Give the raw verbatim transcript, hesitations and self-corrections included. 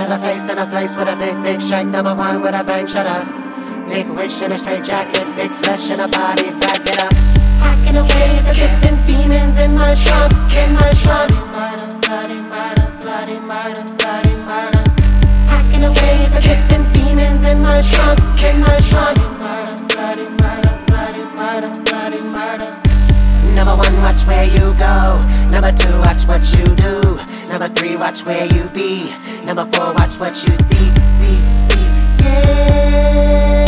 Leatherface in a place with a big, big shank. Number one with a bang, shut up. Big wish in a straight jacket, big flesh in a body, back it up. Hacking away at the distant demons in my trunk, in my trunk. Bloody murder, bloody murder, bloody murder. Hacking away at the distant demons in my trunk, in my trunk. Bloody murder, bloody murder, bloody murder. Number one, watch where you go. Number two, watch what you do. Number three, watch where you be. Number four, watch what you see, see, see. Yeah.